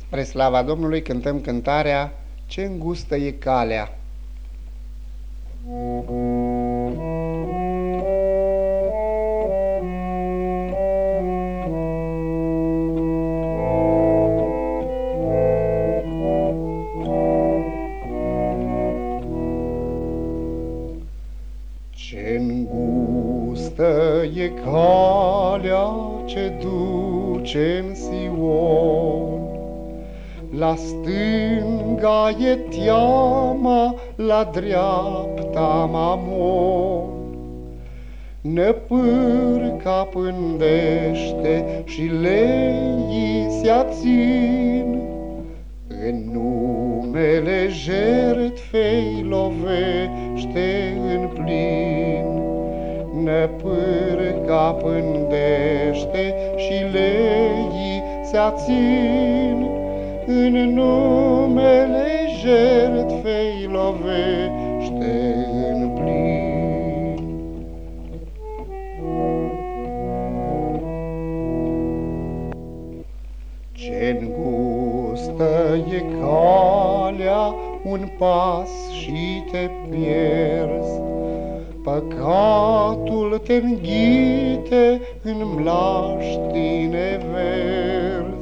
Spre slava Domnului cântăm cântarea Ce îngustă e calea. Ce îngustă e calea ce duce în Sion, la stânga e teama, la dreapta Mamon. Năpârca pândește și leii se ațin, în numele jertfei lovește în plin. Năpârca pândește și leii se ațin, în numele jertfei lovește în plin. Ce îngustă e calea, un pas și te pierzi, păcatul te înghite în mlaștine verzi.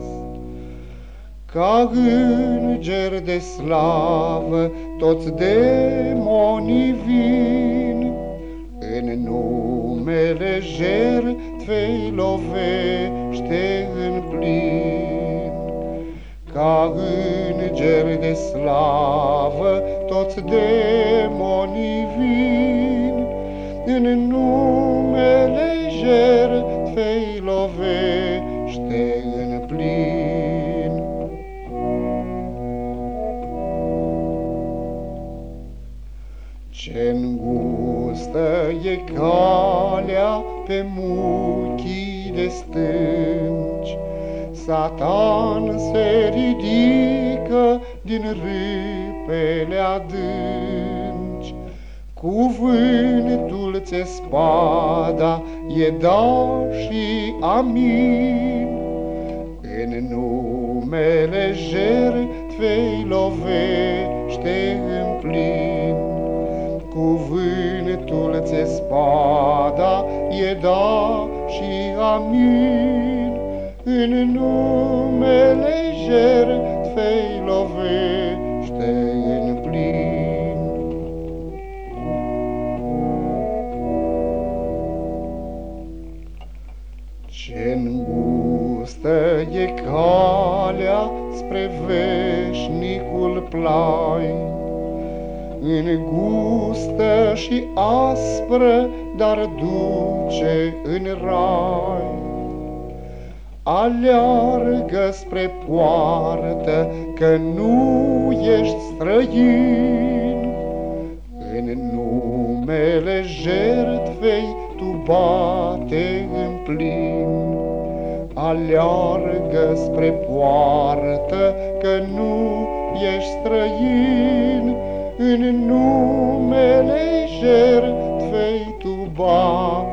Ca îngeri de slavă toți demonii vin, în numele jertfei lovește în plin. Ca îngeri de slavă toți demonii vin, în numele jertfei lovește în plin. Ce îngustă e calea pe muchii de stânci, Satan se ridică din râpele adânci. Cuvântul ți-e spada, e da și amin, în numele jertfei lovește în plin. Cuvântul ți-e spada, e da și amin, în numele jertfei lovește în plin. Ce îngustă e calea spre veșnicul plai, îngustă și aspră, dar duce în rai. Aleargă spre poartă, că nu ești străin, în numele jertfei tu bate în plin. Aleargă spre poartă, că nu ești străin, în numele jertfei tu bate